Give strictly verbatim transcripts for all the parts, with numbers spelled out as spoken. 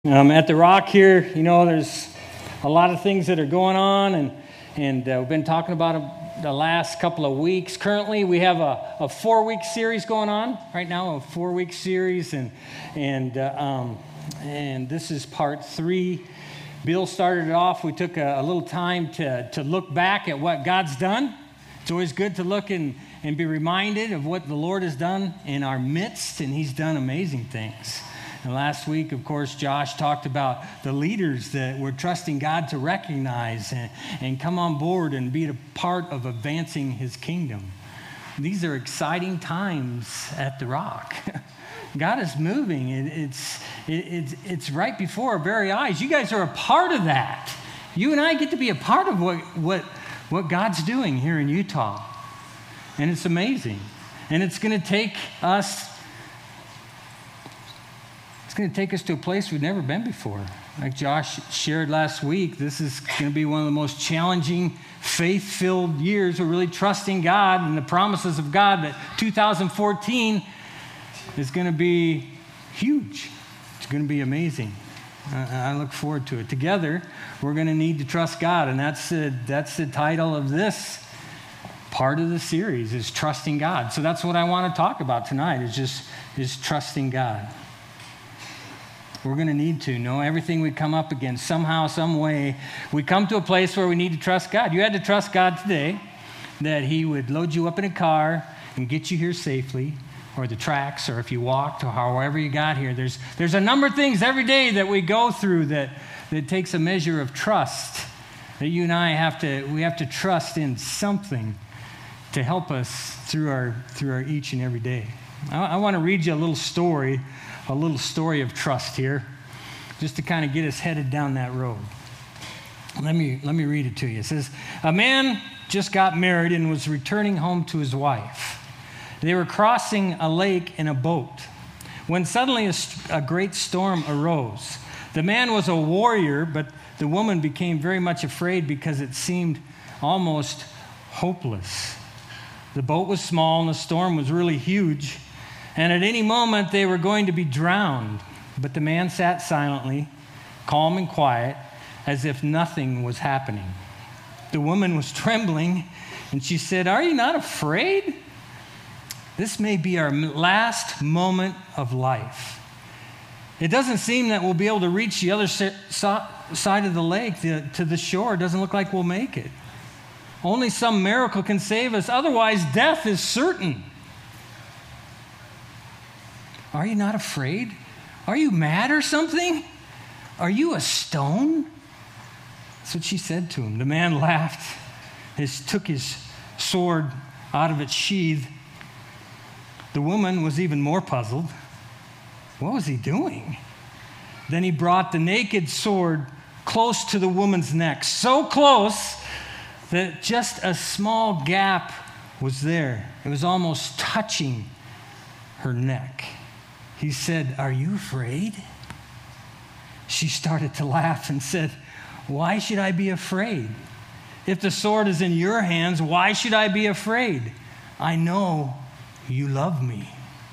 Um, at the Rock here, you know, there's a lot of things that are going on, and and uh, we've been talking about it the last couple of weeks. Currently, we have a, a four-week series going on right now, a four-week series, and and uh, um, and this is part three. Bill started it off. We took a, a little time to to look back at what God's done. It's always good to look and, and be reminded of what the Lord has done in our midst, and He's done amazing things. And last week, of course, Josh talked about the leaders that we're trusting God to recognize and, and come on board and be a part of advancing His kingdom. These are exciting times at the Rock. God is moving. It, it's, it, it's, it's right before our very eyes. You guys are a part of that. You and I get to be a part of what, what, what God's doing here in Utah. And it's amazing. And it's going to take us It's going to take us to a place we've never been before. Like Josh shared last week, this is going to be one of the most challenging, faith-filled years. We're really trusting God and the promises of God that two thousand fourteen is going to be huge. It's going to be amazing. I look forward to it. Together, we're going to need to trust God, and that's the, that's the title of this part of the series, is trusting God. So that's what I want to talk about tonight, is just is trusting God. We're going to need to know everything we come up against. Somehow, some way, we come to a place where we need to trust God. You had to trust God today that He would load you up in a car and get you here safely, or the tracks, or if you walked, or however you got here. There's there's a number of things every day that we go through that, that takes a measure of trust, that you and I have to, we have to trust in something to help us through our, through our each and every day. I, I want to read you a little story a little story of trust here, just to kind of get us headed down that road. Let me let me read it to you. It says, a man just got married and was returning home to his wife. They were crossing a lake in a boat when suddenly a, a great storm arose. The man was a warrior, but the woman became very much afraid because it seemed almost hopeless. The boat was small and the storm was really huge, and at any moment they were going to be drowned. But the man sat silently, calm and quiet, as if nothing was happening. The woman was trembling, and she said, "Are you not afraid? This may be our last moment of life. It doesn't seem that we'll be able to reach the other side of the lake, the, to the shore. It doesn't look like we'll make it. Only some miracle can save us. Otherwise, death is certain. Are you not afraid? Are you mad or something? Are you a stone?" That's what she said to him. The man laughed, his, took his sword out of its sheath. The woman was even more puzzled. What was he doing? Then he brought the naked sword close to the woman's neck, so close that just a small gap was there. It was almost touching her neck. He said, "Are you afraid?" She started to laugh and said, "Why should I be afraid? If the sword is in your hands, why should I be afraid? I know you love me."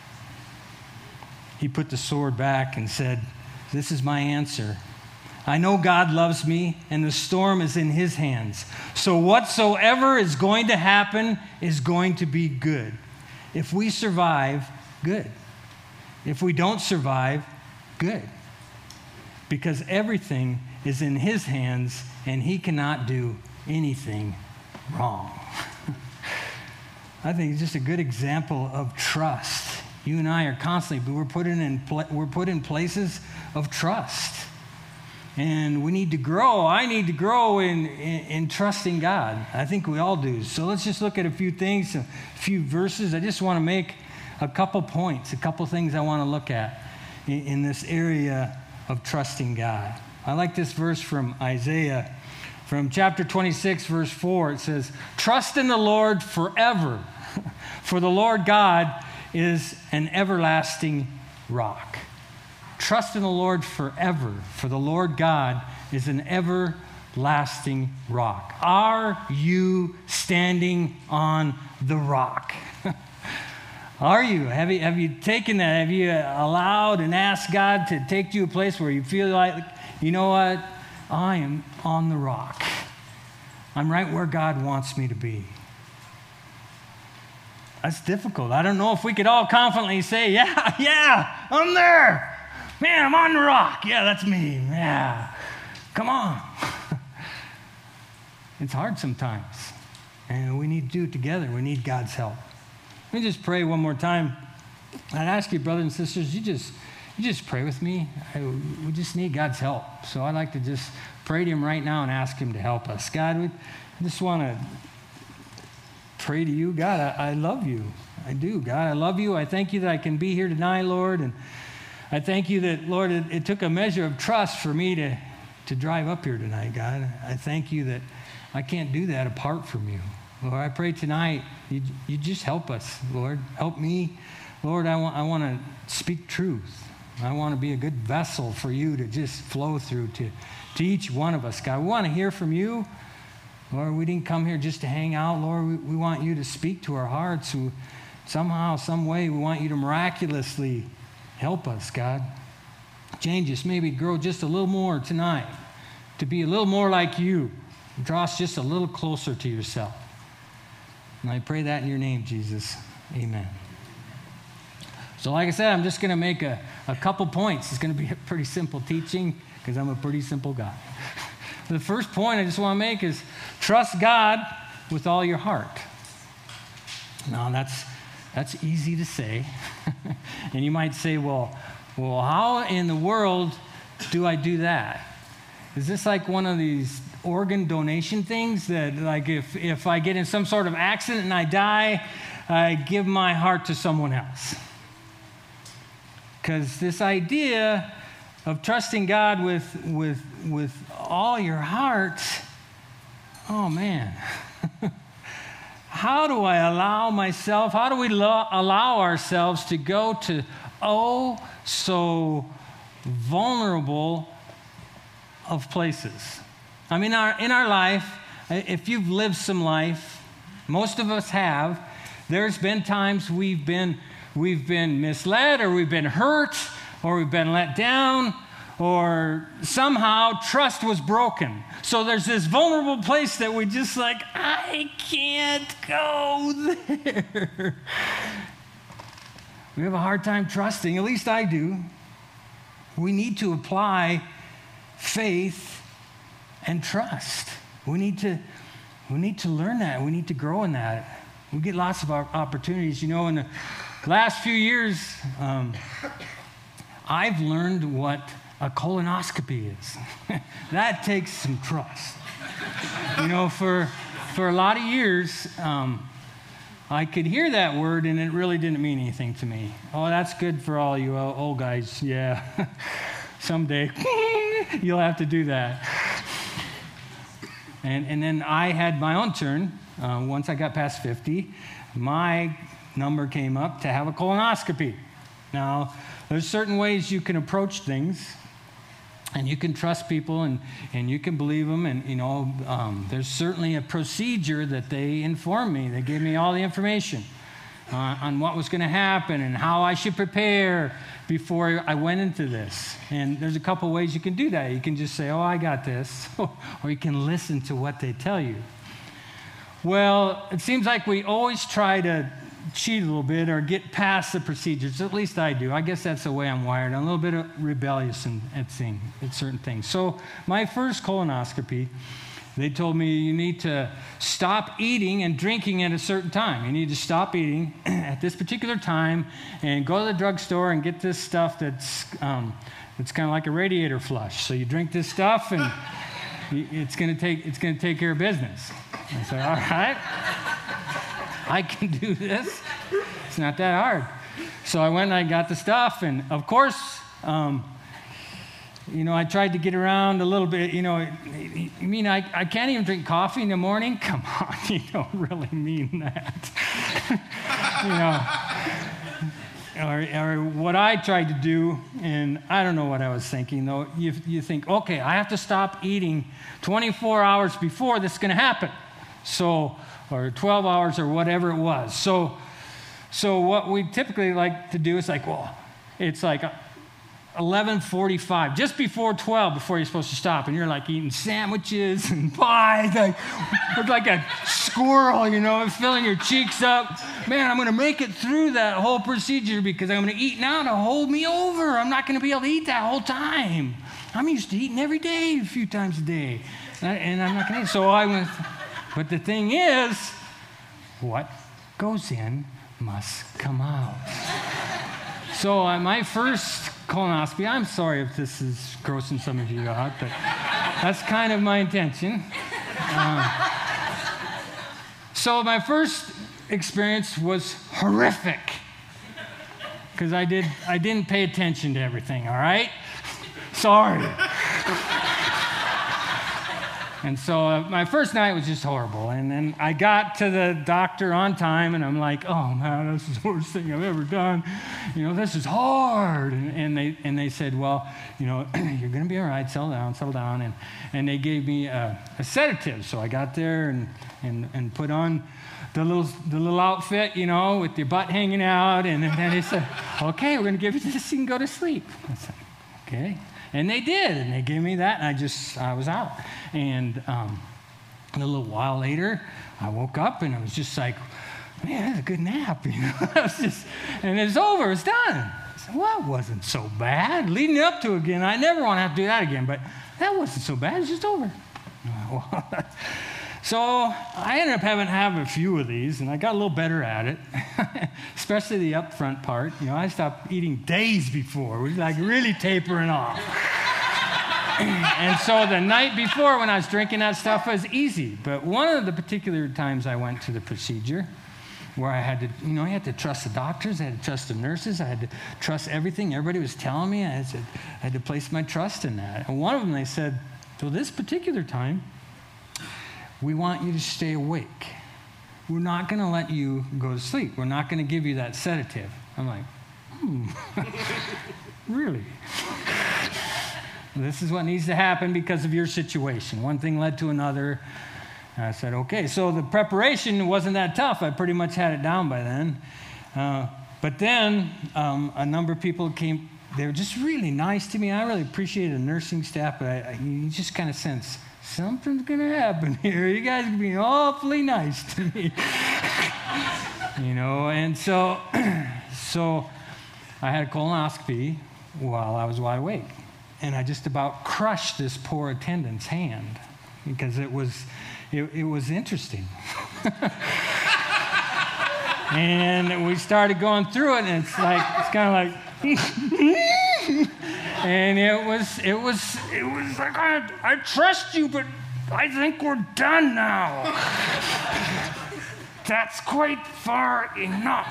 He put the sword back and said, "This is my answer. I know God loves me, and the storm is in His hands. So whatsoever is going to happen is going to be good. If we survive, good. If we don't survive, good. Because everything is in His hands, and He cannot do anything wrong." I think it's just a good example of trust. You and I are constantly, but we're put in, we're put in places of trust. And we need to grow. I need to grow in, in, in trusting God. I think we all do. So let's just look at a few things, a few verses. I just want to make a couple points, a couple things I want to look at in, in this area of trusting God. I like this verse from Isaiah, from chapter twenty-six, verse four. It says, "Trust in the Lord forever, for the Lord God is an everlasting rock." Trust in the Lord forever, for the Lord God is an everlasting rock. Are you standing on the rock? Are you? Have you, have you taken that? Have you allowed and asked God to take you to a place where you feel like, you know what? I am on the rock. I'm right where God wants me to be. That's difficult. I don't know if we could all confidently say, yeah, yeah, I'm there. Man, I'm on the rock. Yeah, that's me. Yeah. Come on. It's hard sometimes. And we need to do it together. We need God's help. Let me just pray one more time. I'd ask you, brothers and sisters, you just you just pray with me. I, we just need God's help. So I'd like to just pray to him right now and ask him to help us. God, we I just want to pray to you. God, I, I love you. I do. God, I love you. I thank you that I can be here tonight, Lord. And I thank you that, Lord, it, it took a measure of trust for me to, to drive up here tonight, God. I thank you that I can't do that apart from you. Lord, I pray tonight, you, you just help us, Lord. Help me. Lord, I want, I want to speak truth. I want to be a good vessel for you to just flow through to, to each one of us, God. We want to hear from you. Lord, we didn't come here just to hang out. Lord, we, we want you to speak to our hearts. We, somehow, some way, we want you to miraculously help us, God. Change us, maybe grow just a little more tonight, to be a little more like you. Draw us just a little closer to yourself. And I pray that in your name, Jesus. Amen. So like I said, I'm just going to make a, a couple points. It's going to be a pretty simple teaching because I'm a pretty simple guy. The first point I just want to make is trust God with all your heart. Now, that's that's easy to say. And you might say, well, well, how in the world do I do that? Is this like one of these organ donation things that, like, if, if I get in some sort of accident and I die, I give my heart to someone else? Because this idea of trusting God with, with, with all your heart, oh man. How do I allow myself, how do we lo- allow ourselves to go to, oh, so vulnerable of places? I mean, our, in our life, if you've lived some life, most of us have, there's been times we've been, we've been misled, or we've been hurt, or we've been let down, or somehow trust was broken. So there's this vulnerable place that we just like, I can't go there. We have a hard time trusting, at least I do. We need to apply faith and trust. We need to, we need to learn that. We need to grow in that. We get lots of opportunities. You know, in the last few years, um, I've learned what a colonoscopy is. That takes some trust. You know, for for a lot of years, um, I could hear that word and it really didn't mean anything to me. Oh, that's good for all you old guys. Yeah, someday you'll have to do that. And and then I had my own turn. Uh, once I got past fifty, my number came up to have a colonoscopy. Now, there's certain ways you can approach things. And you can trust people, and, and you can believe them. And, you know, um, there's certainly a procedure that they informed me. They gave me all the information uh, on what was going to happen and how I should prepare before I went into this. And there's a couple ways you can do that. You can just say, oh, I got this. Or you can listen to what they tell you. Well, it seems like we always try to cheat a little bit or get past the procedures. At least I do. I guess that's the way I'm wired. I'm a little bit rebellious in, at, thing, at certain things. So my first colonoscopy, they told me you need to stop eating and drinking at a certain time. You need to stop eating at this particular time and go to the drugstore and get this stuff that's um, it's kind of like a radiator flush. So you drink this stuff and it's going to take it's going to take care of business. I said, all right. I can do this. It's not that hard. So I went and I got the stuff. And, of course, um, you know, I tried to get around a little bit. You know, you mean I, I can't even drink coffee in the morning? Come on, you don't really mean that. You know, or, or what I tried to do, and I don't know what I was thinking, though. You, you think, okay, I have to stop eating twenty-four hours before this is going to happen. So... or twelve hours or whatever it was. So So what we typically like to do is like, well, it's like eleven forty-five, just before twelve, before you're supposed to stop. And you're like eating sandwiches and pies, like, look like a squirrel, you know, filling your cheeks up. Man, I'm going to make it through that whole procedure because I'm going to eat now to hold me over. I'm not going to be able to eat that whole time. I'm used to eating every day, a few times a day. And, I, and I'm not going to eat. So I went, but the thing is, what goes in must come out. So uh, my first colonoscopy, I'm sorry if this is grossing some of you out, but that's kind of my intention. Uh, so my first experience was horrific because I did I didn't pay attention to everything. All right, sorry. And so uh, my first night was just horrible. And then I got to the doctor on time, and I'm like, oh, man, this is the worst thing I've ever done. You know, this is hard. And, and they and they said, well, you know, you're going to be all right. Settle down, settle down. And, and they gave me a, a sedative. So I got there and, and, and put on the little the little outfit, you know, with your butt hanging out. And then they said, okay, we're going to give you this. You can go to sleep. I said, okay. And they did, and they gave me that, and I just, I was out. And um, a little while later, I woke up, and I was just like, man, that's a good nap, you know. I was just, and it's over, it's done. I said, well, it wasn't so bad. Leading up to it again, I never want to have to do that again, but that wasn't so bad, it's just over. So I ended up having to have a few of these, and I got a little better at it, especially the up front part. You know, I stopped eating days before. It was like really tapering off. And so the night before when I was drinking that stuff was easy. But one of the particular times I went to the procedure where I had to, you know, I had to trust the doctors, I had to trust the nurses, I had to trust everything everybody was telling me. I had to, I had to place my trust in that. And one of them, they said, so this particular time, we want you to stay awake. We're not going to let you go to sleep. We're not going to give you that sedative. I'm like, hmm, really? This is what needs to happen because of your situation. One thing led to another. And I said, okay. So the preparation wasn't that tough. I pretty much had it down by then. Uh, but then um, a number of people came. They were just really nice to me. I really appreciated the nursing staff, but I, I, you just kind of sense, something's going to happen here. You guys are being awfully nice to me. You know, and so, so I had a colonoscopy while I was wide awake. And I just about crushed this poor attendant's hand because it was, it, it was interesting. And we started going through it, and it's like, it's kind of like, and it was, it was, it was like, I, I trust you, but I think we're done now. That's quite far enough.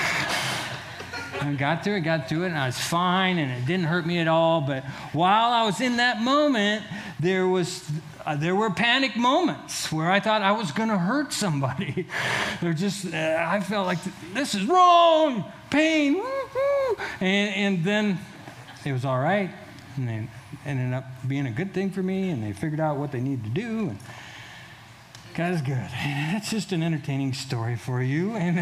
I got through it, got through it, and I was fine, and it didn't hurt me at all. But while I was in that moment, there was uh, there were panic moments where I thought I was going to hurt somebody. They're just, uh, I felt like this is wrong, pain, woo-hoo. and and then it was all right, and they ended up being a good thing for me, and they figured out what they needed to do. And God is good. That's just an entertaining story for you, and.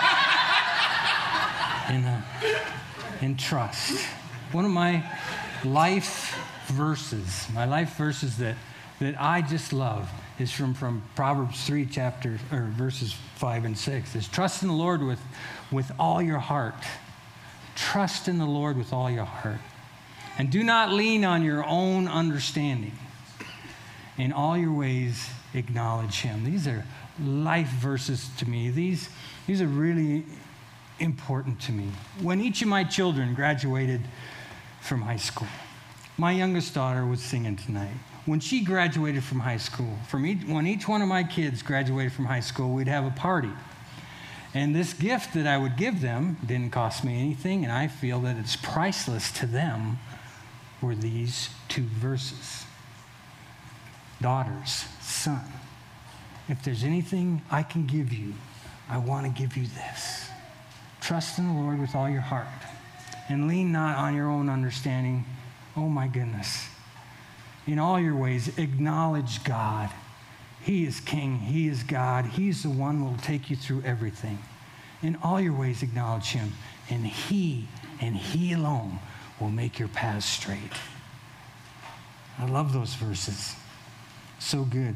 And, uh, and trust. One of my life verses, my life verses that, that I just love is from, from Proverbs three, chapter, or verses five and six. Is trust in the Lord with, with all your heart. Trust in the Lord with all your heart. And do not lean on your own understanding. In all your ways, acknowledge Him. These are life verses to me. These, these are really important to me. When each of my children graduated from high school, my youngest daughter was singing tonight. When she graduated from high school, from each, when each one of my kids graduated from high school, we'd have a party. And this gift that I would give them didn't cost me anything, and I feel that it's priceless to them, were these two verses. Daughters, son, if there's anything I can give you, I want to give you this. Trust in the Lord with all your heart, and lean not on your own understanding. Oh my goodness. In all your ways, acknowledge God. He is King. He is God. He's the one who will take you through everything. In all your ways acknowledge him, and he and he alone will make your paths straight. I love those verses. So good.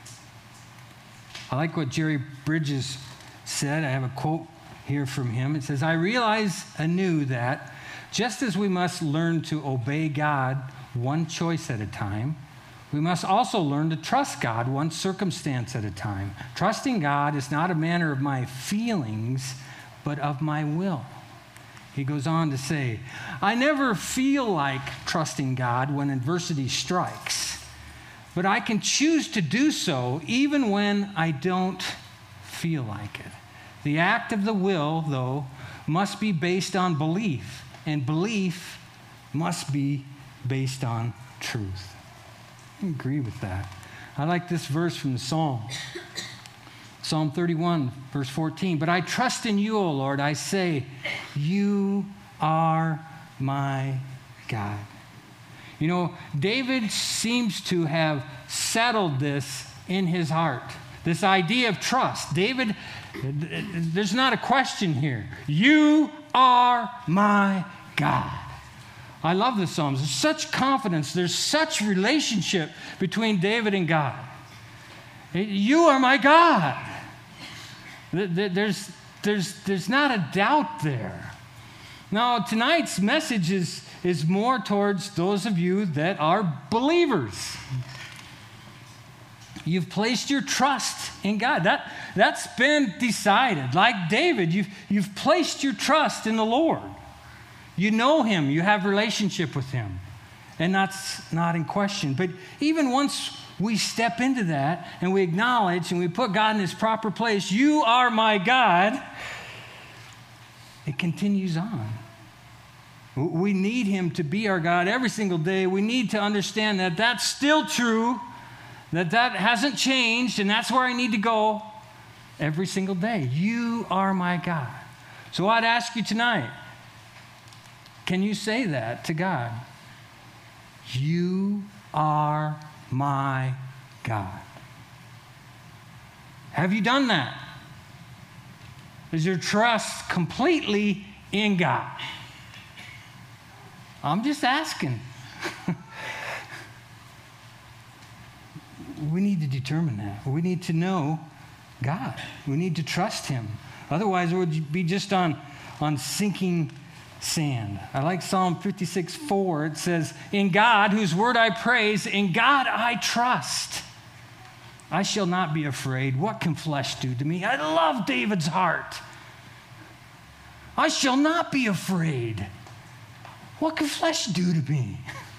I like what Jerry Bridges said. I have a quote here from him. It says, I realize anew that just as we must learn to obey God one choice at a time, we must also learn to trust God one circumstance at a time. Trusting God is not a matter of my feelings, but of my will. He goes on to say, I never feel like trusting God when adversity strikes, but I can choose to do so even when I don't feel like it. The act of the will, though, must be based on belief, and belief must be based on truth. I agree with that. I like this verse from the Psalm. Psalm thirty-one, verse fourteen. But I trust in you, O Lord. I say, you are my God. You know, David seems to have settled this in his heart. This idea of trust. David, there's not a question here. You are my God. I love the Psalms. There's such confidence. There's such relationship between David and God. You are my God. There's, there's, there's not a doubt there. Now, tonight's message is, is more towards those of you that are believers. You've placed your trust in God. That, that's been decided. Like David, you've, you've placed your trust in the Lord. You know him. You have relationship with him. And that's not in question. But even once we step into that and we acknowledge and we put God in his proper place, you are my God, it continues on. We need him to be our God every single day. We need to understand that that's still true, that that hasn't changed, and that's where I need to go every single day. You are my God. So I'd ask you tonight, can you say that to God? You are my God. Have you done that? Is your trust completely in God? I'm just asking. We need to determine that. We need to know God. We need to trust him. Otherwise, it would be just on, on sinking sand. I like Psalm fifty-six four. It says, in God, whose word I praise, in God I trust. I shall not be afraid. What can flesh do to me? I love David's heart. I shall not be afraid. What can flesh do to me?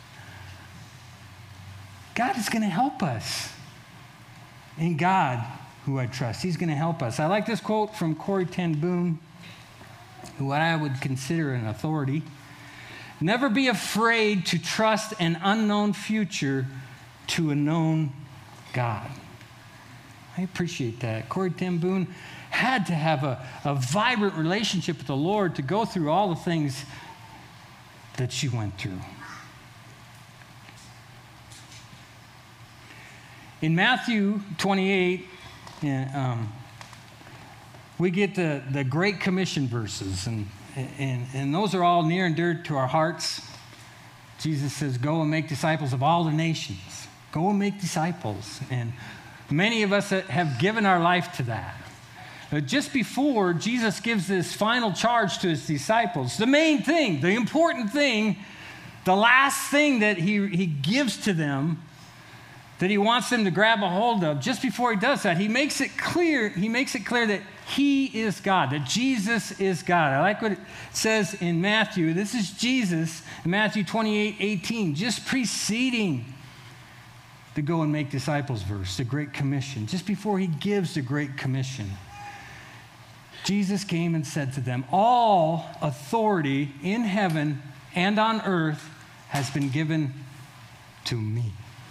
God is going to help us. In God, who I trust, he's going to help us. I like this quote from Corrie ten Boom, what I would consider an authority. Never be afraid to trust an unknown future to a known God. I appreciate that. Corrie ten Boom had to have a, a vibrant relationship with the Lord to go through all the things that she went through. In Matthew twenty-eight, um, we get the, the Great Commission verses, and, and, and those are all near and dear to our hearts. Jesus says, go and make disciples of all the nations. Go and make disciples. And many of us have given our life to that. But just before Jesus gives this final charge to his disciples, the main thing, the important thing, the last thing that he, he gives to them, that he wants them to grab a hold of, just before he does that, he makes it clear, he makes it clear that he is God, that Jesus is God. I like what it says in Matthew. This is Jesus, in Matthew twenty-eight eighteen, just preceding the go and make disciples verse, the Great Commission, just before he gives the Great Commission. Jesus came and said to them, all authority in heaven and on earth has been given to me.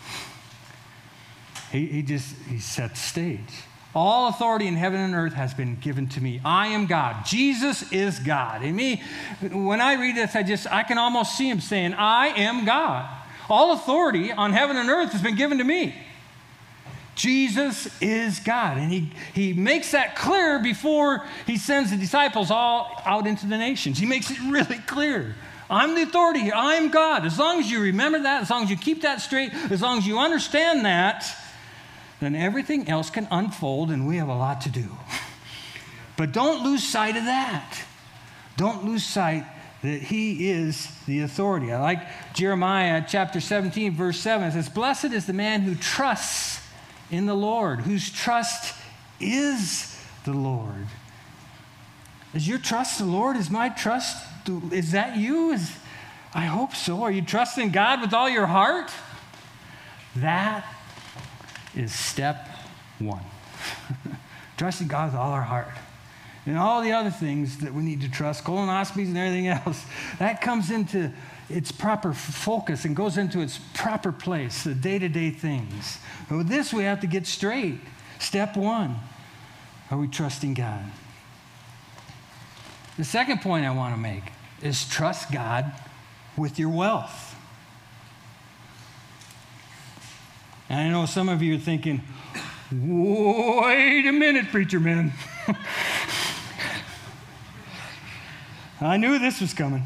He, he just, he set the stage. All authority in heaven and earth has been given to me. I am God. Jesus is God. And me, when I read this, I just, I can almost see him saying, I am God. All authority on heaven and earth has been given to me. Jesus is God. And he, he makes that clear before he sends the disciples all out into the nations. He makes it really clear. I'm the authority here. I'm God. As long as you remember that, as long as you keep that straight, as long as you understand that, then everything else can unfold, and we have a lot to do. But don't lose sight of that. Don't lose sight that he is the authority. I like Jeremiah chapter seventeen, verse seven. It says, blessed is the man who trusts in the Lord, whose trust is the Lord. Is your trust the Lord? Is my trust, is that you? Is, I hope so. Are you trusting God with all your heart? That is step one. Trusting God with all our heart. And all the other things that we need to trust, colonoscopies and everything else, that comes into its proper focus and goes into its proper place, the day-to-day things. But with this, we have to get straight. Step one, are we trusting God? The second point I want to make is trust God with your wealth. And I know some of you are thinking, wait a minute, preacher man. I knew this was coming.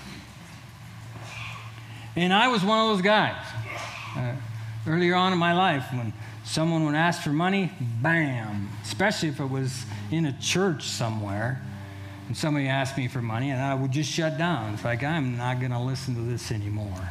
And I was one of those guys. Uh, earlier on in my life, when someone would ask for money, bam, especially if it was in a church somewhere, and somebody asked me for money, and I would just shut down. It's like, I'm not going to listen to this anymore.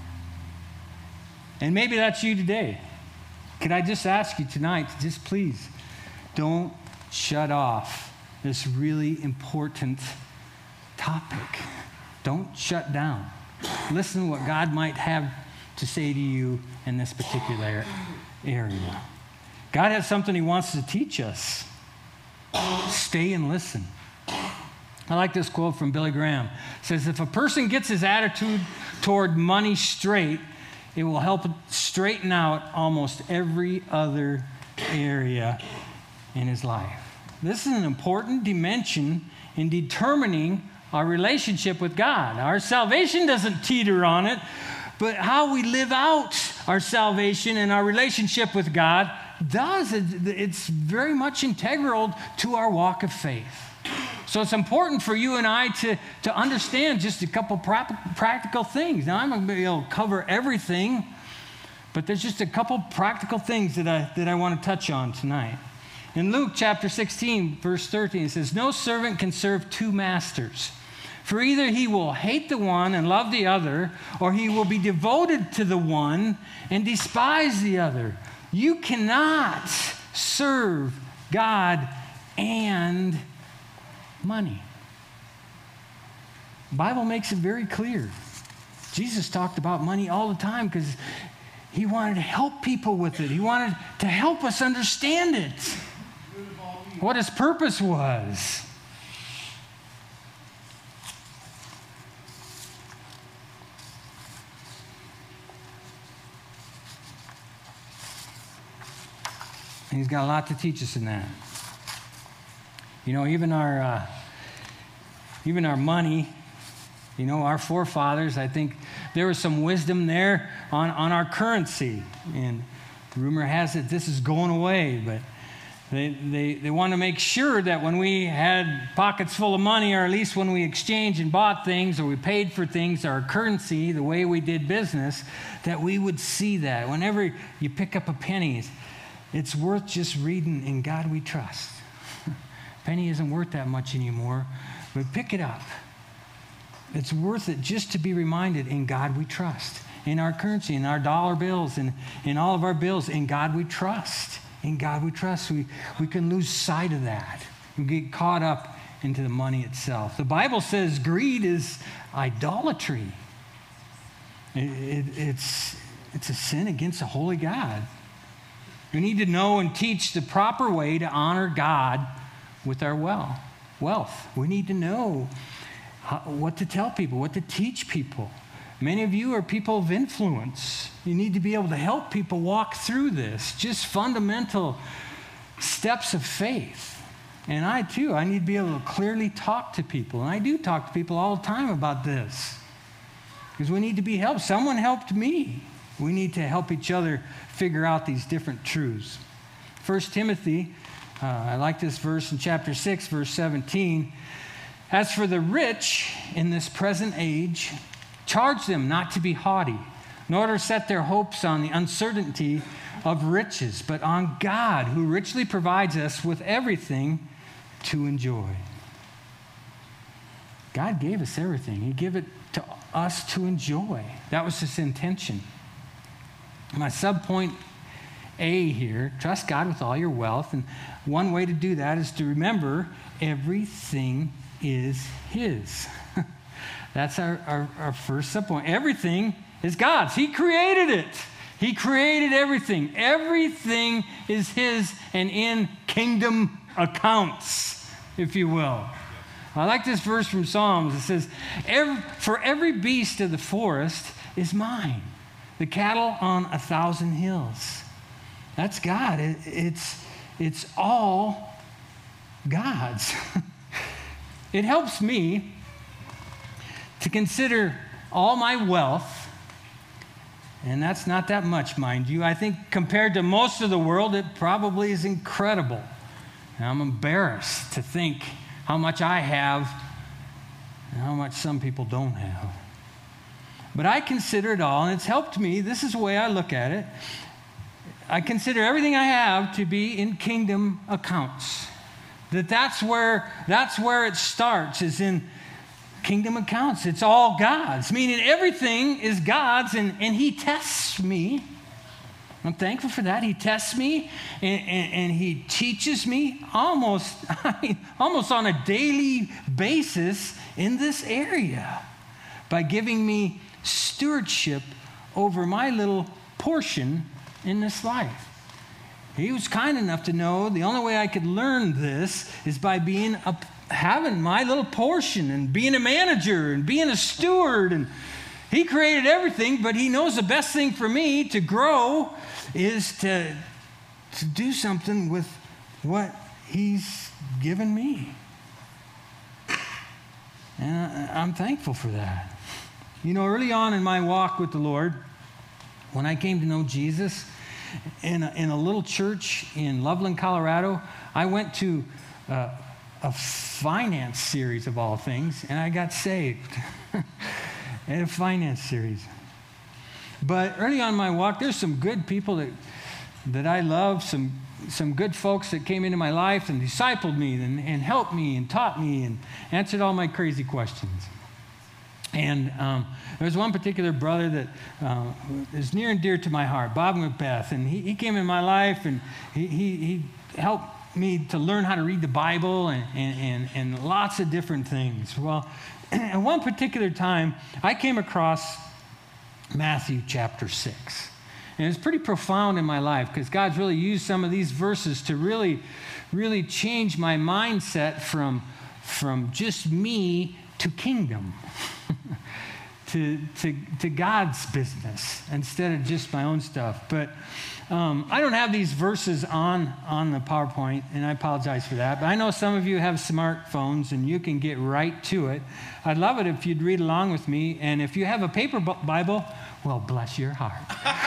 And maybe that's you today. Could I just ask you tonight to just please don't shut off this really important topic. Don't shut down. Listen to what God might have to say to you in this particular area. God has something he wants to teach us. Stay and listen. I like this quote from Billy Graham. It says, if a person gets his attitude toward money straight, it will help straighten out almost every other area in his life. This is an important dimension in determining our relationship with God. Our salvation doesn't teeter on it, but how we live out our salvation and our relationship with God does. It's very much integral to our walk of faith. So it's important for you and I to, to understand just a couple practical things. Now, I'm not going to be able to cover everything, but there's just a couple practical things that I, that I want to touch on tonight. In Luke chapter sixteen, verse thirteen, it says, no servant can serve two masters. For either he will hate the one and love the other, or he will be devoted to the one and despise the other. You cannot serve God and money. The Bible makes it very clear. Jesus talked about money all the time because he wanted to help people with it. He wanted to help us understand it, what his purpose was. And he's got a lot to teach us in that. You know, even our, uh, even our money, you know, our forefathers, I think there was some wisdom there on, on our currency. And rumor has it this is going away, but they, they, they want to make sure that when we had pockets full of money, or at least when we exchanged and bought things or we paid for things, our currency, the way we did business, that we would see that. Whenever you pick up a penny, it's worth just reading In God We Trust. Penny isn't worth that much anymore, but pick it up. It's worth it just to be reminded, in God we trust. In our currency, in our dollar bills, and in all of our bills, in God we trust. In God we trust. We, we can lose sight of that. We get caught up into the money itself. The Bible says greed is idolatry. It, it, it's, it's a sin against a holy God. We need to know and teach the proper way to honor God with our wealth. We need to know how, what to tell people, what to teach people. Many of you are people of influence. You need to be able to help people walk through this, just fundamental steps of faith. And I too, I need to be able to clearly talk to people. And I do talk to people all the time about this, because we need to be helped. Someone helped me. We need to help each other figure out these different truths. First Timothy, uh, I like this verse in chapter six, verse seventeen. As for the rich in this present age, charge them not to be haughty, nor to set their hopes on the uncertainty of riches, but on God, who richly provides us with everything to enjoy. God gave us everything. He gave it to us to enjoy. That was his intention. My subpoint A here, trust God with all your wealth. And one way to do that is to remember everything is his. That's our, our, our first subpoint. Everything is God's. He created it. He created everything. Everything is his and in kingdom accounts, if you will. I like this verse from Psalms. It says, every, for every beast of the forest is mine, the cattle on a thousand hills. That's God. It, it's, it's all God's. It helps me to consider all my wealth, and that's not that much, mind you. I think compared to most of the world, it probably is incredible. And I'm embarrassed to think how much I have and how much some people don't have. But I consider it all, and it's helped me. This is the way I look at it. I consider everything I have to be in kingdom accounts. That that's where, that's where it starts, is in kingdom accounts. It's all God's, meaning everything is God's, and, and he tests me. I'm thankful for that. He tests me, and, and, and he teaches me almost, I mean, almost on a daily basis in this area by giving me stewardship over my little portion in this life. He was kind enough to know the only way I could learn this is by being a, having my little portion and being a manager and being a steward. And he created everything, but he knows the best thing for me to grow is to, to do something with what he's given me. And I, I'm thankful for that. You know, early on in my walk with the Lord, when I came to know Jesus, in a, in a little church in Loveland, Colorado, I went to uh, a finance series of all things, and I got saved. In a finance series. But early on in my walk, there's some good people that that I love, some some good folks that came into my life and discipled me and, and helped me and taught me and answered all my crazy questions. And um, there was one particular brother that uh, is near and dear to my heart, Bob Macbeth, and he, he came in my life and he, he, he helped me to learn how to read the Bible and, and, and, and lots of different things. Well, at one particular time, I came across Matthew chapter six. And it's pretty profound in my life because God's really used some of these verses to really, really change my mindset from, from just me to kingdom, to, to, to God's business instead of just my own stuff. But um, I don't have these verses on, on the PowerPoint, and I apologize for that. But I know some of you have smartphones, and you can get right to it. I'd love it if you'd read along with me. And if you have a paper Bible, well, bless your heart.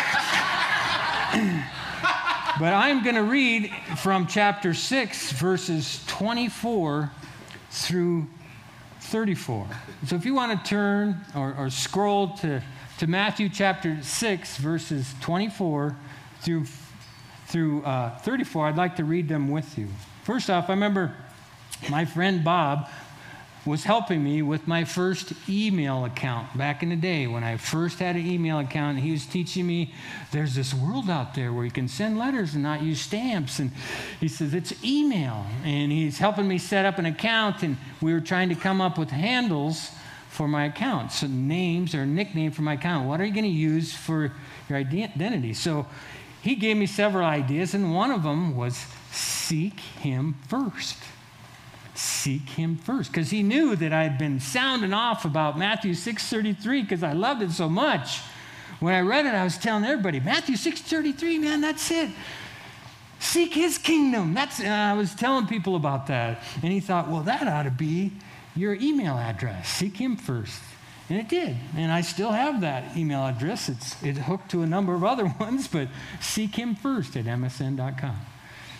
But I'm going to read from chapter six, verses twenty-four through thirty-four. So if you want to turn or, or scroll to, to Matthew chapter six, verses twenty-four through, through uh, thirty-four, I'd like to read them with you. First off, I remember my friend Bob was helping me with my first email account back in the day when I first had an email account. He was teaching me there's this world out there where you can send letters and not use stamps. And he says, it's email. And he's helping me set up an account. And we were trying to come up with handles for my account. So names or nickname for my account. What are you going to use for your identity? So he gave me several ideas. And one of them was seek him first. Seek him first, because he knew that I had been sounding off about Matthew six thirty-three because I loved it so much. When I read it, I was telling everybody, Matthew six thirty-three, man, that's it. Seek his kingdom. That's. Uh, I was telling people about that. And he thought, well, that ought to be your email address. Seek him first. And it did. And I still have that email address. It's, it's hooked to a number of other ones, but seek him first at M S N dot com.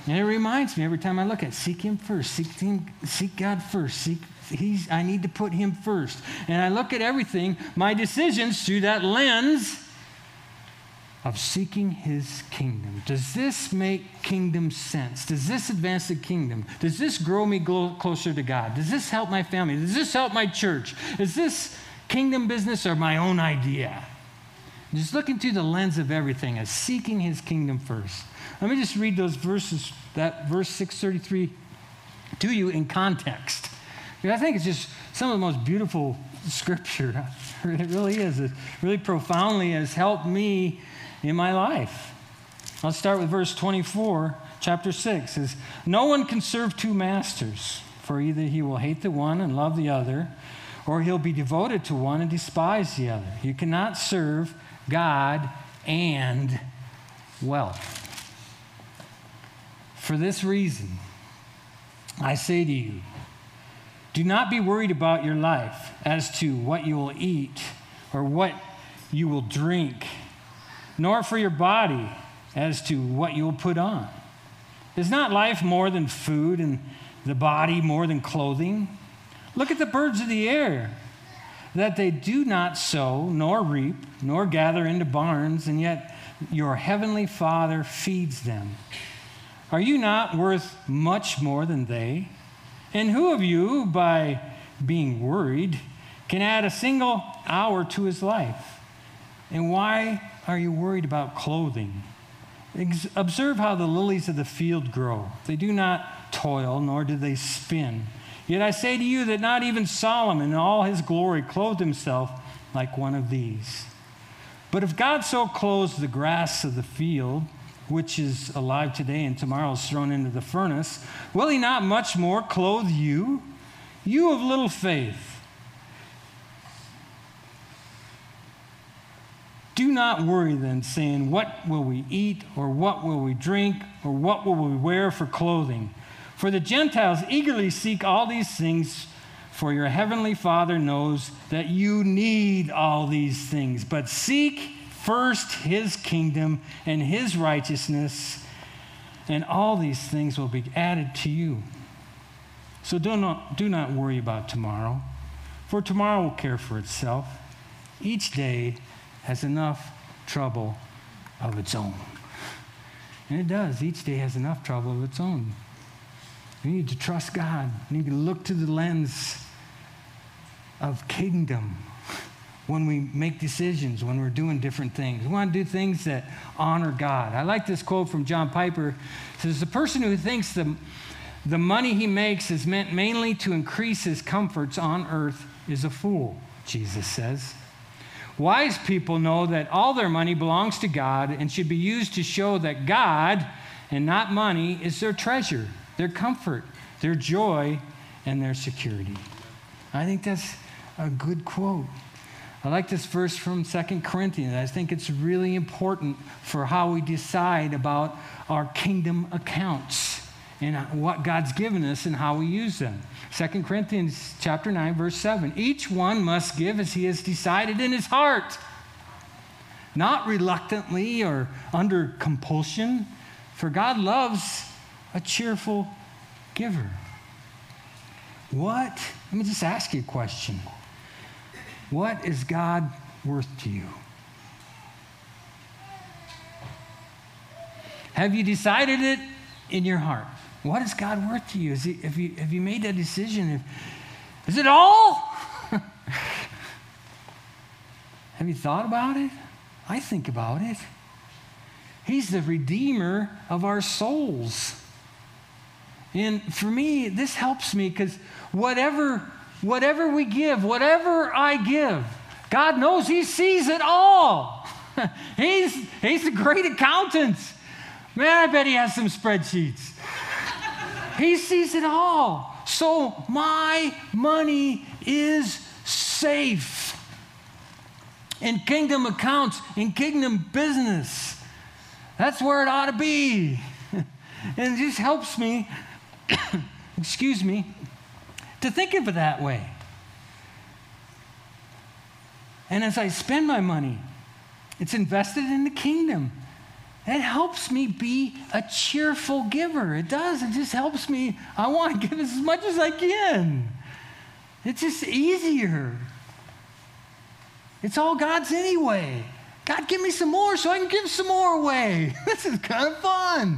And it reminds me every time I look at it, seek him first, seek him, seek God first, seek he's I need to put him first. And I look at everything, my decisions through that lens of seeking his kingdom. Does this make kingdom sense? Does this advance the kingdom? Does this grow me glo- closer to God? Does this help my family? Does this help my church? Is this kingdom business or my own idea? Just looking through the lens of everything as seeking his kingdom first. Let me just read those verses, that verse six thirty-three to you in context. Because I think it's just some of the most beautiful scripture. It really is. It really profoundly has helped me in my life. I'll start with verse twenty-four, chapter six. It says, no one can serve two masters, for either he will hate the one and love the other, or he'll be devoted to one and despise the other. You cannot serve God and wealth. For this reason, I say to you, do not be worried about your life as to what you will eat or what you will drink, nor for your body as to what you will put on. Is not life more than food and the body more than clothing? Look at the birds of the air, that they do not sow, nor reap, nor gather into barns, and yet your heavenly Father feeds them. Are you not worth much more than they? And who of you, by being worried, can add a single hour to his life? And why are you worried about clothing? Ex- observe how the lilies of the field grow. They do not toil, nor do they spin. Yet I say to you that not even Solomon in all his glory clothed himself like one of these. But if God so clothes the grass of the field, which is alive today and tomorrow is thrown into the furnace, will he not much more clothe you, you of little faith? Do not worry then, saying, what will we eat, or what will we drink, or what will we wear for clothing? For the Gentiles eagerly seek all these things, for your heavenly Father knows that you need all these things. But seek first his kingdom and his righteousness, and all these things will be added to you. So do not, do not worry about tomorrow, for tomorrow will care for itself. Each day has enough trouble of its own. And it does. Each day has enough trouble of its own. We need to trust God. We need to look to the lens of kingdom when we make decisions, when we're doing different things. We want to do things that honor God. I like this quote from John Piper. It says, the person who thinks the, the money he makes is meant mainly to increase his comforts on earth is a fool, Jesus says. Wise people know that all their money belongs to God and should be used to show that God and not money is their treasure, their comfort, their joy, and their security. I think that's a good quote. I like this verse from Second Corinthians. I think it's really important for how we decide about our kingdom accounts and what God's given us and how we use them. Second Corinthians chapter nine, verse seven. Each one must give as he has decided in his heart, not reluctantly or under compulsion, for God loves a cheerful giver. What? Let me just ask you a question. What is God worth to you? Have you decided it in your heart? What is God worth to you? Is he, have, you have you made that decision? Is it all? Have you thought about it? I think about it. He's the Redeemer of our souls. And for me, this helps me because whatever Whatever we give, whatever I give, God knows he sees it all. he's, he's a great accountant. Man, I bet he has some spreadsheets. He sees it all. So my money is safe. In kingdom accounts, in kingdom business. That's where it ought to be. And it just helps me, excuse me, to think of it that way. And as I spend my money, it's invested in the kingdom. It helps me be a cheerful giver. It does. It just helps me. I want to give as much as I can. It's just easier. It's all God's anyway. God, give me some more so I can give some more away. This is kind of fun.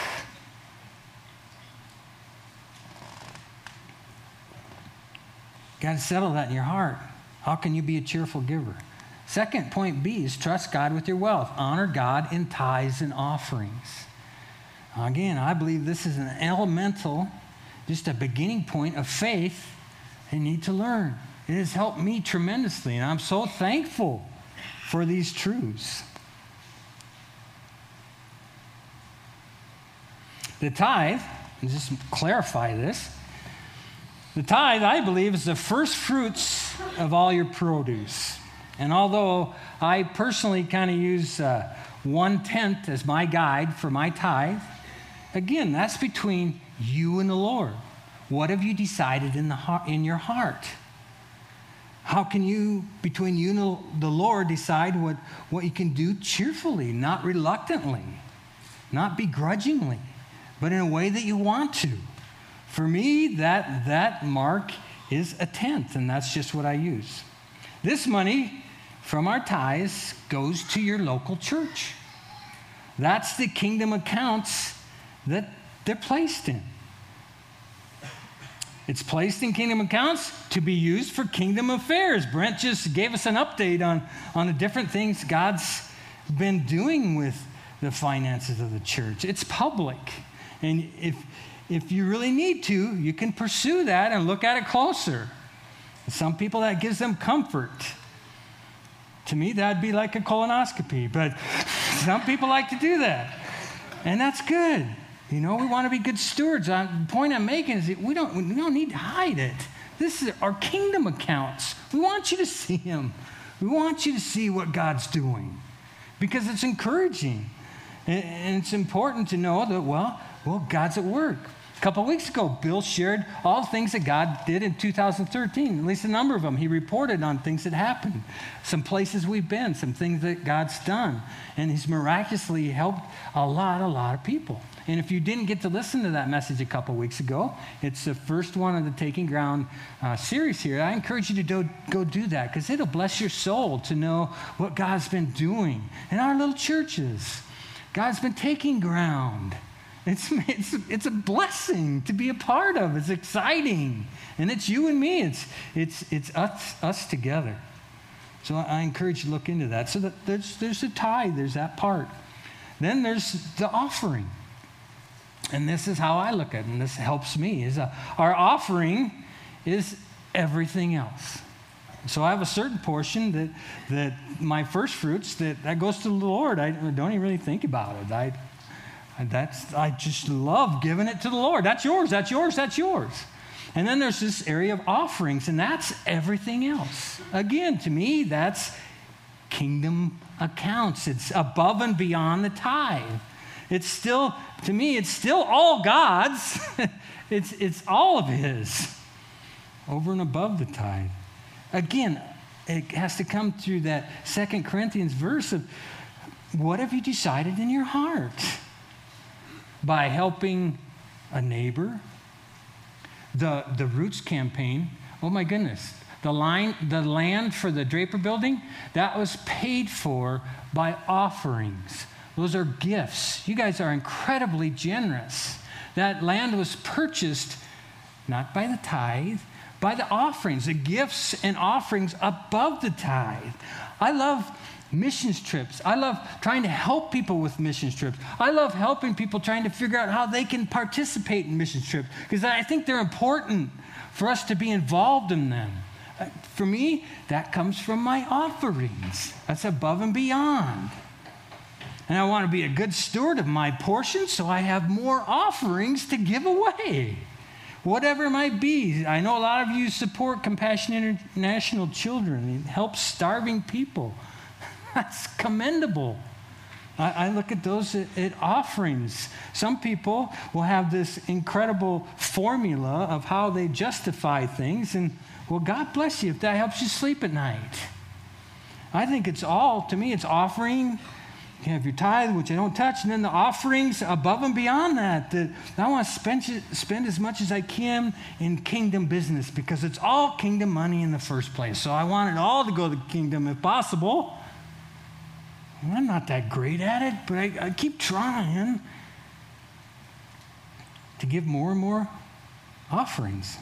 Got to settle that in your heart. How can you be a cheerful giver? Second point B is trust God with your wealth. Honor God in tithes and offerings. Again, I believe this is an elemental, just a beginning point of faith you need to learn. It has helped me tremendously, and I'm so thankful for these truths. The tithe, and just clarify this, the tithe, I believe, is the first fruits of all your produce. And although I personally kind of use uh, one-tenth as my guide for my tithe, again, that's between you and the Lord. What have you decided in, the heart, in your heart? How can you, between you and the Lord, decide what, what you can do cheerfully, not reluctantly, not begrudgingly, but in a way that you want to? For me, that, that mark is a tenth, and that's just what I use. This money from our tithes goes to your local church. That's the kingdom accounts that they're placed in. It's placed in kingdom accounts to be used for kingdom affairs. Brent just gave us an update on, on the different things God's been doing with the finances of the church. It's public. And if, if you really need to, you can pursue that and look at it closer. Some people, that gives them comfort. To me, that'd be like a colonoscopy, but some people like to do that. And that's good. You know, we want to be good stewards. The point I'm making is that we don't, we don't need to hide it. This is our kingdom accounts. We want you to see them. We want you to see what God's doing because it's encouraging. And it's important to know that, well, well, God's at work. A couple of weeks ago, Bill shared all the things that God did in two thousand thirteen, at least a number of them. He reported on things that happened, some places we've been, some things that God's done. And he's miraculously helped a lot, a lot of people. And if you didn't get to listen to that message a couple weeks ago, it's the first one of the Taking Ground uh, series here. I encourage you to do, go do that because it'll bless your soul to know what God's been doing in our little churches. God's been taking ground. It's, it's, it's a blessing to be a part of. It's exciting. And it's you and me. It's, it's, it's us, us together. So I, I encourage you to look into that. So that there's, there's a tithe. There's that part. Then there's the offering. And this is how I look at it, and this helps me, is a, our offering is everything else. So I have a certain portion that that my first fruits, that, that goes to the Lord. I don't even really think about it. I that's I just love giving it to the Lord. That's yours, that's yours, that's yours. And then there's this area of offerings, and that's everything else. Again, to me, that's kingdom accounts. It's above and beyond the tithe. It's still, to me, it's still all God's. it's, it's all of His, over and above the tithe. Again, it has to come through that Second Corinthians verse of, what have you decided in your heart? By helping a neighbor, the, the Roots campaign, oh my goodness, the, line, the land for the Draper building, that was paid for by offerings. Those are gifts. You guys are incredibly generous. That land was purchased not by the tithe, by the offerings, the gifts and offerings above the tithe. I love missions trips. I love trying to help people with missions trips. I love helping people trying to figure out how they can participate in missions trips because I think they're important for us to be involved in them. For me, that comes from my offerings. That's above and beyond. And I want to be a good steward of my portion so I have more offerings to give away. Whatever it might be. I know a lot of you support Compassion International Children and help starving people. That's commendable. I, I look at those at, at offerings. Some people will have this incredible formula of how they justify things. And, well, God bless you if that helps you sleep at night. I think it's all, to me, it's offering You have your tithe, which I don't touch, and then the offerings above and beyond that. that I want to spend, spend as much as I can in kingdom business because it's all kingdom money in the first place. So I want it all to go to the kingdom if possible. And I'm not that great at it, but I, I keep trying to give more and more offerings.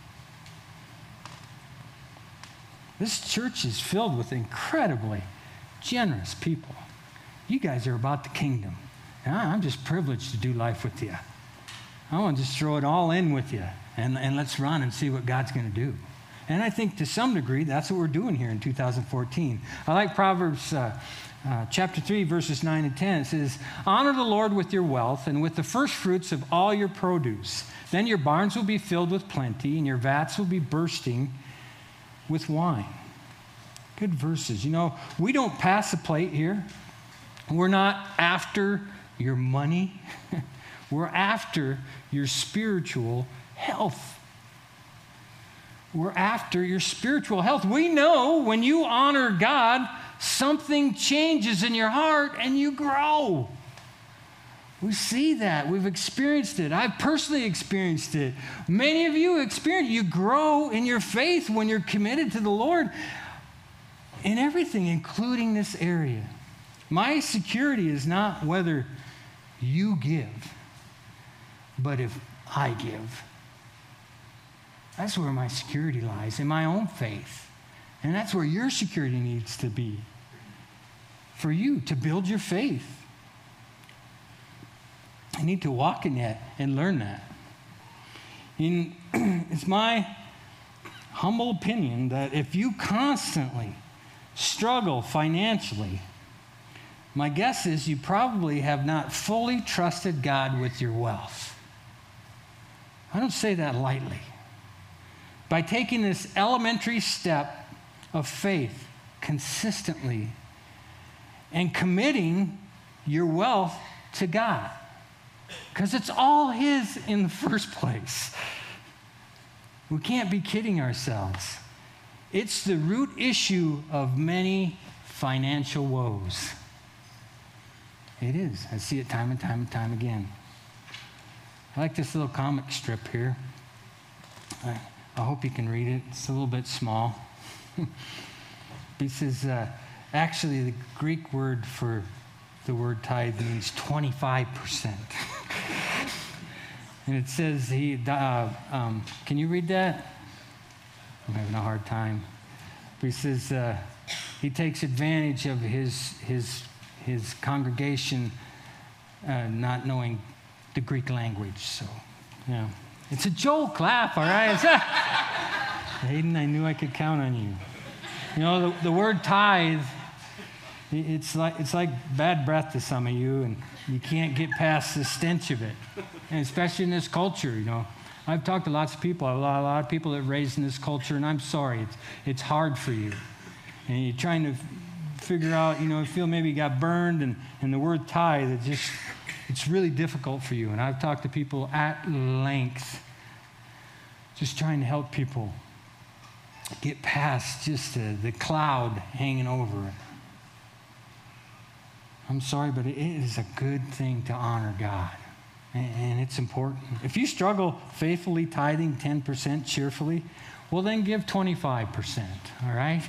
This church is filled with incredibly generous people. You guys are about the kingdom. And I'm just privileged to do life with you. I want to just throw it all in with you, and, and let's run and see what God's going to do. And I think to some degree, that's what we're doing here in two thousand fourteen. I like Proverbs uh, uh, chapter three, verses nine and ten. It says, honor the Lord with your wealth and with the first fruits of all your produce. Then your barns will be filled with plenty, and your vats will be bursting with wine. Good verses. You know, we don't pass a plate here. We're not after your money. We're after your spiritual health. We're after your spiritual health. We know when you honor God, something changes in your heart and you grow. We see that. We've experienced it. I've personally experienced it. Many of you experience it. You grow in your faith when you're committed to the Lord in everything, including this area. My security is not whether you give, but if I give. That's where my security lies, in my own faith. And that's where your security needs to be, for you to build your faith. I need to walk in that and learn that. In, it's my humble opinion that if you constantly struggle financially, my guess is you probably have not fully trusted God with your wealth. I don't say that lightly. By taking this elementary step of faith consistently and committing your wealth to God, because it's all His in the first place. We can't be kidding ourselves. It's the root issue of many financial woes. It is. I see it time and time and time again. I like this little comic strip here. I, I hope you can read it. It's a little bit small. He says, uh, actually, the Greek word for the word tithe means twenty-five percent. And it says, he. Uh, um, can you read that? I'm having a hard time. But he says, uh, he takes advantage of his his his congregation uh, not knowing the Greek language. So, yeah. It's a joke, laugh, all right? Hayden, I knew I could count on you. You know, the, the word tithe, it's like it's like bad breath to some of you, and you can't get past the stench of it. And especially in this culture, you know. I've talked to lots of people, a lot, a lot of people that are raised in this culture, and I'm sorry, it's, it's hard for you. And you're trying to figure out, you know, you feel maybe you got burned, and, and the word tithe, it just, it's really difficult for you. And I've talked to people at length, just trying to help people get past just uh, the cloud hanging over it. I'm sorry, but it is a good thing to honor God. And, and it's important. If you struggle faithfully tithing ten percent cheerfully, well, then give twenty-five percent, all right?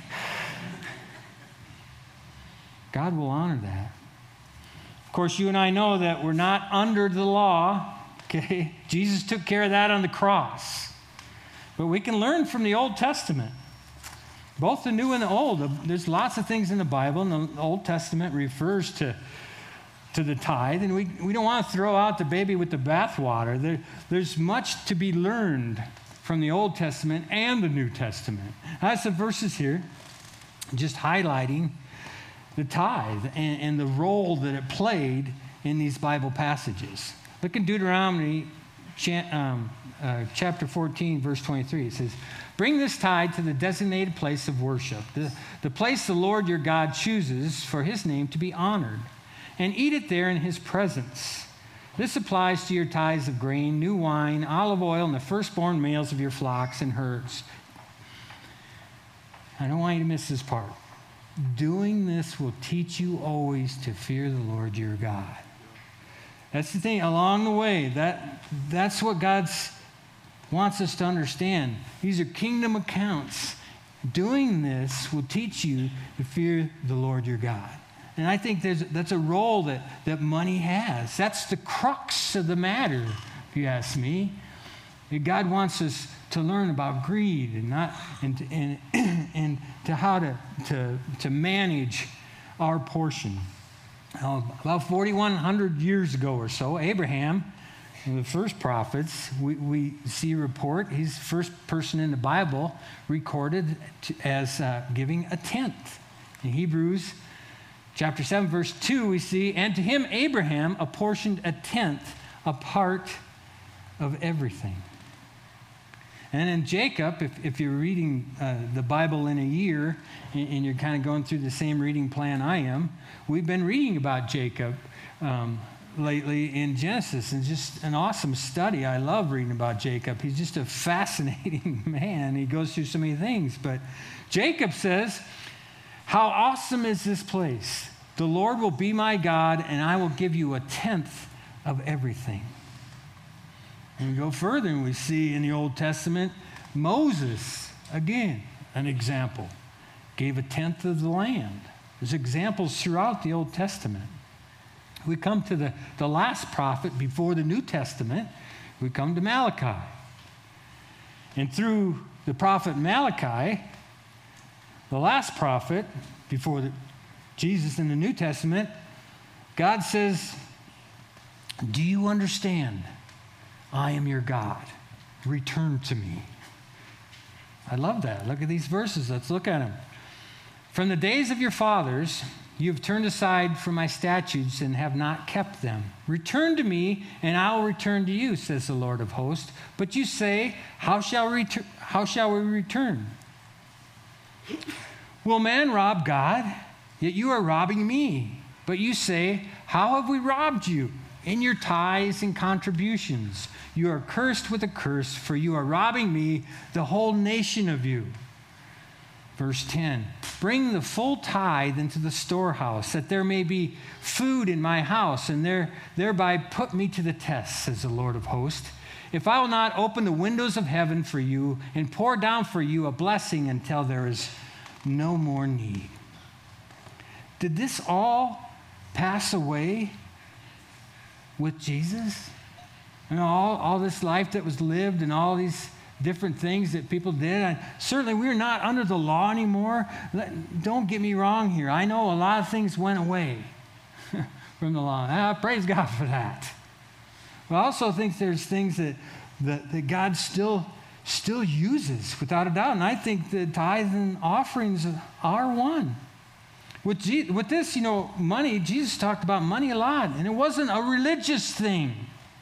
God will honor that. Of course, you and I know that we're not under the law, okay? Jesus took care of that on the cross. But we can learn from the Old Testament. Both the New and the Old. There's lots of things in the Bible, and the Old Testament refers to, to the tithe, and we, we don't want to throw out the baby with the bathwater. There, there's much to be learned from the Old Testament and the New Testament. That's the verses here, just highlighting the tithe and, and the role that it played in these Bible passages. Look in Deuteronomy um, uh, chapter fourteen, verse twenty-three. It says, bring this tithe to the designated place of worship, the, the place the Lord your God chooses for His name to be honored, and eat it there in His presence. This applies to your tithes of grain, new wine, olive oil, and the firstborn males of your flocks and herds. I don't want you to miss this part. doing this will teach you always to fear the Lord your God. That's the thing, along the way, that, that's what God wants us to understand. These are kingdom accounts. Doing this will teach you to fear the Lord your God. And I think there's, that's a role that, that money has. That's the crux of the matter, if you ask me. God wants us to learn about greed and not and and, and to how to, to, to manage our portion. Now, about forty-one hundred years ago or so, Abraham, one of the first prophets, we, we see a report. He's the first person in the Bible recorded to, as uh, giving a tenth. In Hebrews chapter seven, verse two, we see, and to him Abraham apportioned a tenth, a part of everything. And then Jacob, if, if you're reading uh, the Bible in a year and, and you're kind of going through the same reading plan I am, we've been reading about Jacob um, lately in Genesis. And just an awesome study. I love reading about Jacob. He's just a fascinating man. He goes through so many things. But Jacob says, how awesome is this place? The Lord will be my God, and I will give you a tenth of everything. And we go further and we see in the Old Testament, Moses, again, an example, gave a tenth of the land. There's examples throughout the Old Testament. We come to the, the last prophet before the New Testament. We come to Malachi. And through the prophet Malachi, the last prophet before the, Jesus in the New Testament, God says, do you understand? I am your God. Return to me. I love that. Look at these verses. Let's look at them. From the days of your fathers, you have turned aside from my statutes and have not kept them. Return to me, and I will return to you, says the Lord of hosts. But you say, how shall we, retur- how shall we return? Will man rob God? Yet you are robbing me. But you say, how have we robbed you? In your tithes and contributions. You are cursed with a curse, for you are robbing me, the whole nation of you. Verse ten, bring the full tithe into the storehouse, that there may be food in my house, and there, thereby put me to the test, says the Lord of hosts. If I will not open the windows of heaven for you and pour down for you a blessing until there is no more need. Did this all pass away with Jesus? And all, all this life that was lived and all these different things that people did. And certainly we're not under the law anymore. Don't get me wrong here. I know a lot of things went away from the law. Ah, praise God for that. But I also think there's things that, that, that God still, still uses without a doubt. And I think the tithes and offerings are one. With, Je- with this, you know, money, Jesus talked about money a lot, and it wasn't a religious thing.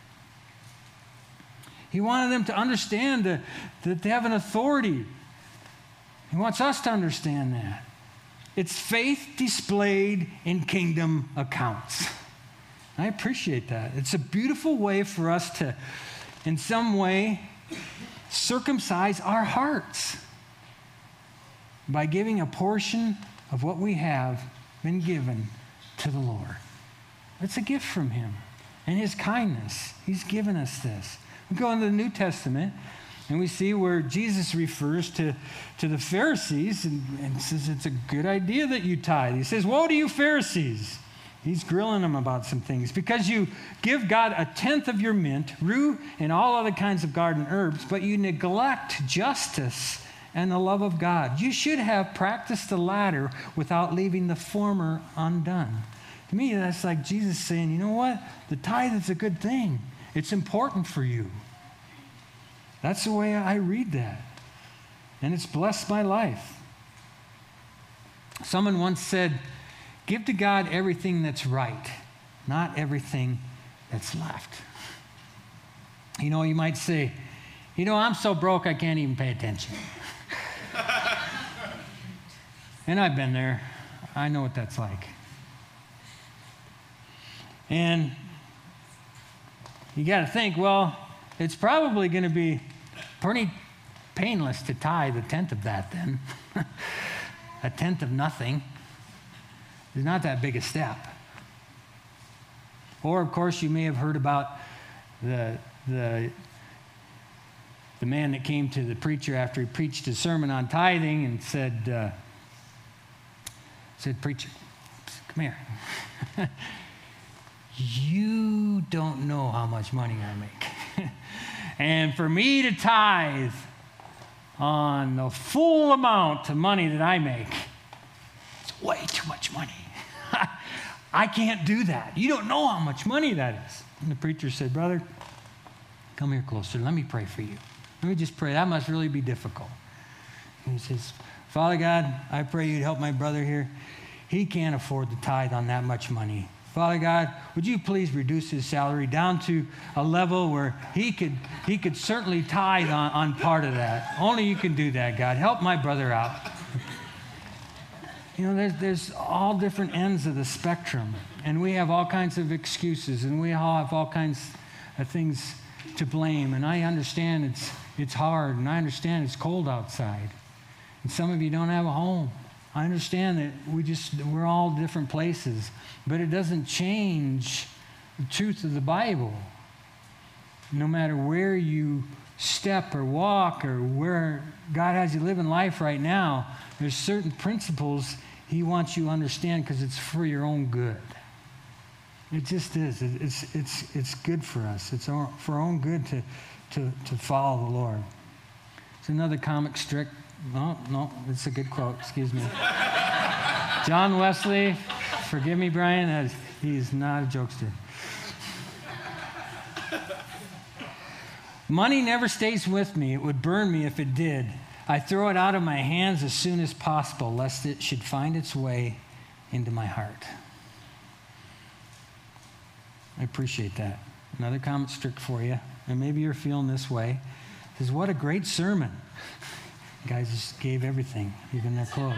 He wanted them to understand that, that they have an authority. He wants us to understand that. It's faith displayed in kingdom accounts. I appreciate that. It's a beautiful way for us to, in some way, circumcise our hearts by giving a portion of what we have been given to the Lord. It's a gift from Him and His kindness. He's given us this. We go into the New Testament and we see where Jesus refers to, to the Pharisees and, and says it's a good idea that you tithe. He says, woe to you Pharisees. He's grilling them about some things. Because you give God a tenth of your mint, rue, and all other kinds of garden herbs, but you neglect justice and the love of God. You should have practiced the latter without leaving the former undone. To me, that's like Jesus saying, you know what? The tithe is a good thing. It's important for you. That's the way I read that. And it's blessed my life. Someone once said, give to God everything that's right, not everything that's left. You know, you might say, you know, I'm so broke I can't even pay attention. And I've been there. I know what that's like. And you got to think, well, it's probably going to be pretty painless to tithe a tenth of that then. A tenth of nothing. is not that big a step. Or, of course, you may have heard about the, the, the man that came to the preacher after he preached his sermon on tithing and said, uh, said, preacher, come here. You don't know how much money I make. And for me to tithe on the full amount of money that I make, it's way too much money. I can't do that. You don't know how much money that is. And the preacher said, brother, come here closer. Let me pray for you. Let me just pray. That must really be difficult. And he says, Father God, I pray you'd help my brother here. He can't afford to tithe on that much money. Father God, would you please reduce his salary down to a level where he could he could certainly tithe on, on part of that. Only you can do that, God. Help my brother out. You know, there's, there's all different ends of the spectrum, and we have all kinds of excuses, and we all have all kinds of things to blame, and I understand it's it's hard, and I understand it's cold outside, and some of you don't have a home. I understand that we just, we're all different places, but it doesn't change the truth of the Bible. No matter where you step or walk or where God has you living life right now, there's certain principles he wants you to understand because it's for your own good. It just is. It's, it's, it's good for us. It's our, for our own good to, to, to follow the Lord. It's another comic strip. No, no, it's a good quote. Excuse me. John Wesley, forgive me, Brian, he's not a jokester. Money never stays with me. It would burn me if it did. I throw it out of my hands as soon as possible, lest it should find its way into my heart. I appreciate that. Another comment strict for you, and maybe you're feeling this way. It says, what a great sermon. Guys just gave everything, even their clothes.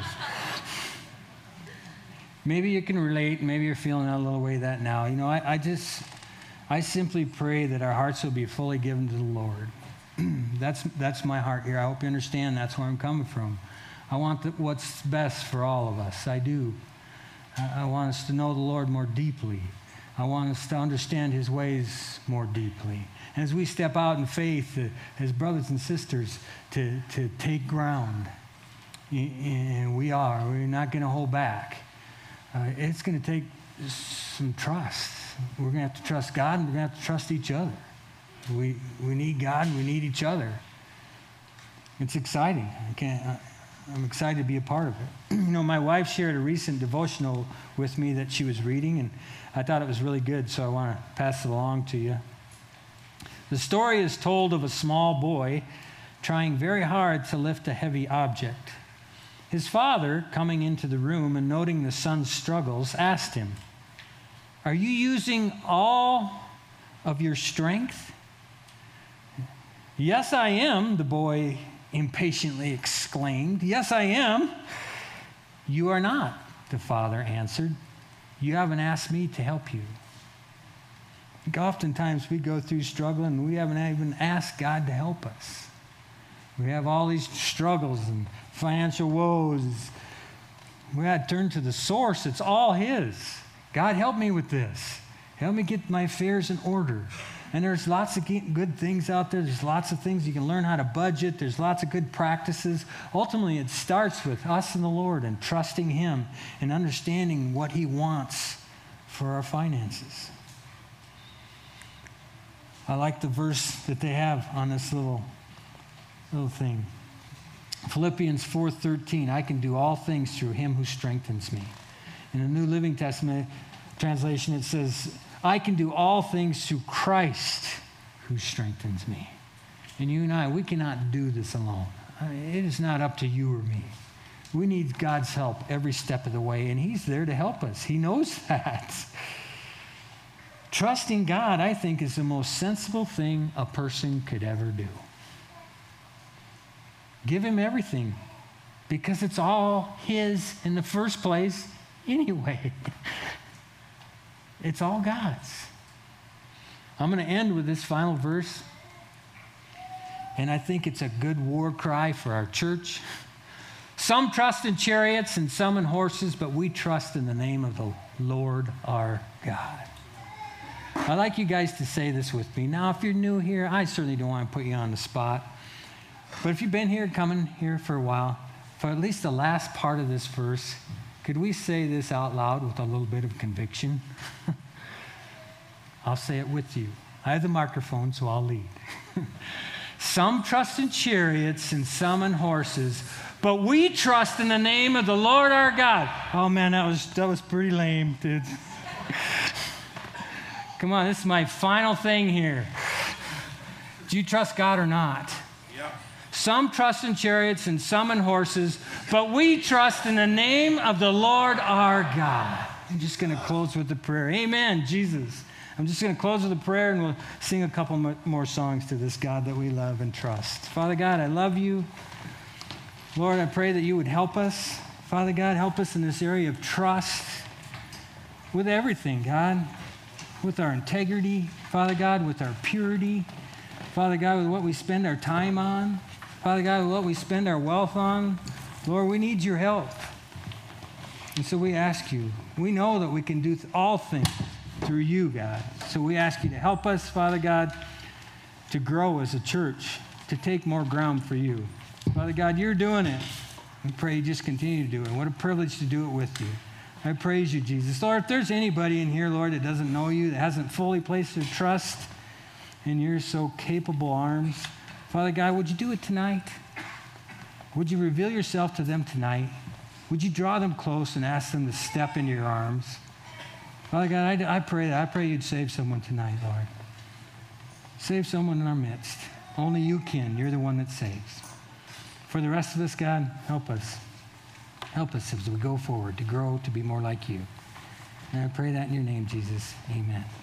Maybe you can relate. Maybe you're feeling a little way that now. You know, I, I just, I simply pray that our hearts will be fully given to the Lord. that's that's my heart here. I hope you understand that's where I'm coming from. I want the, what's best for all of us. I do. I, I want us to know the Lord more deeply. I want us to understand his ways more deeply. And as we step out in faith, uh, as brothers and sisters, to, to take ground, and we are, we're not going to hold back. Uh, it's going to take some trust. We're going to have to trust God, and we're going to have to trust each other. We we need God, and we need each other. It's exciting. I can't, I, I'm excited to be a part of it. You know, my wife shared a recent devotional with me that she was reading, and I thought it was really good, so I want to pass it along to you. The story is told of a small boy trying very hard to lift a heavy object. His father, coming into the room and noting the son's struggles, asked him, "Are you using all of your strength?" "Yes, I am," the boy impatiently exclaimed. "Yes, I am." "You are not," the father answered. "You haven't asked me to help you." I think oftentimes we go through struggling and we haven't even asked God to help us. We have all these struggles and financial woes. We got to turn to the source. It's all his. God, help me with this. Help me get my affairs in order. And there's lots of good things out there. There's lots of things you can learn how to budget. There's lots of good practices. Ultimately, it starts with us and the Lord and trusting him and understanding what he wants for our finances. I like the verse that they have on this little, little thing. Philippians four thirteen, I can do all things through him who strengthens me. In the New Living Testament translation, it says, I can do all things through Christ who strengthens me. And you and I, we cannot do this alone. It is not up to you or me. We need God's help every step of the way, and he's there to help us. He knows that. Trusting God, I think, is the most sensible thing a person could ever do. Give him everything, because it's all his in the first place anyway. It's all God's. I'm going to end with this final verse, and I think it's a good war cry for our church. Some trust in chariots and some in horses, but we trust in the name of the Lord our God. I'd like you guys to say this with me. Now, if you're new here, I certainly don't want to put you on the spot. But if you've been here, coming here for a while, for at least the last part of this verse, could we say this out loud with a little bit of conviction? I'll say it with you. I have the microphone, so I'll lead. Some trust in chariots and some in horses, but we trust in the name of the Lord our God. Oh man, that was that was pretty lame, dude. Come on, this is my final thing here. Do you trust God or not? Yeah. Some trust in chariots and some in horses, but we trust in the name of the Lord our God. I'm just going to close with a prayer. Amen, Jesus. I'm just going to close with a prayer, and we'll sing a couple more songs to this God that we love and trust. Father God, I love you. Lord, I pray that you would help us. Father God, help us in this area of trust with everything, God, with our integrity, Father God, with our purity, Father God, with what we spend our time on, Father God, with what we spend our wealth on. Lord, we need your help. And so we ask you, we know that we can do all things through you, God. So we ask you to help us, Father God, to grow as a church, to take more ground for you. Father God, you're doing it. We pray you just continue to do it. What a privilege to do it with you. I praise you, Jesus. Lord, if there's anybody in here, Lord, that doesn't know you, that hasn't fully placed their trust in your so capable arms, Father God, would you do it tonight? Would you reveal yourself to them tonight? Would you draw them close and ask them to step into your arms? Father God, I, I pray that. I pray you'd save someone tonight, Lord. Save someone in our midst. Only you can. You're the one that saves. For the rest of us, God, help us. Help us as we go forward to grow to be more like you. And I pray that in your name, Jesus. Amen.